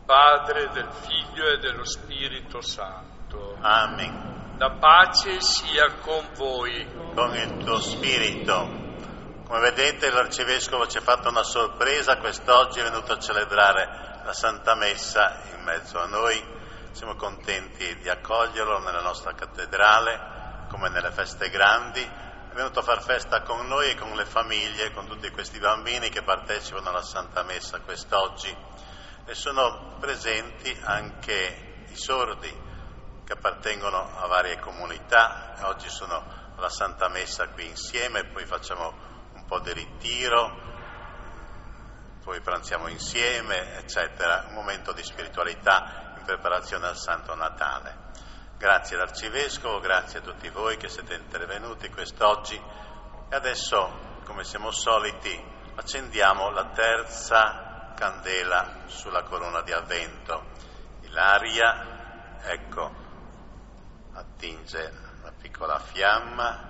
Padre, del Figlio e dello Spirito Santo. Amen. La pace sia con voi. Con il tuo spirito. Come vedete, l'Arcivescovo ci ha fatto una sorpresa, quest'oggi è venuto a celebrare la Santa Messa in mezzo a noi. Siamo contenti di accoglierlo nella nostra cattedrale, come nelle feste grandi. È venuto a far festa con noi e con le famiglie, con tutti questi bambini che partecipano alla Santa Messa quest'oggi. E sono presenti anche i sordi che appartengono a varie comunità. Oggi sono alla Santa Messa qui insieme, poi facciamo un po' di ritiro, poi pranziamo insieme, eccetera. Un momento di spiritualità in preparazione al Santo Natale. Grazie all'Arcivescovo, grazie a tutti voi che siete intervenuti quest'oggi. E adesso, come siamo soliti, accendiamo la terza candela sulla corona di Avvento. Ilaria, ecco, attinge una piccola fiamma.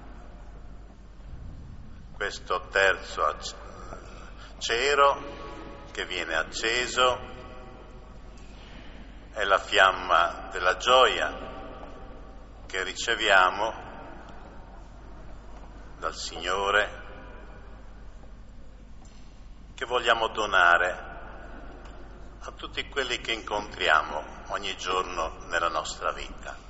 Questo terzo cero che viene acceso è la fiamma della gioia che riceviamo dal Signore, che vogliamo donare a tutti quelli che incontriamo ogni giorno nella nostra vita.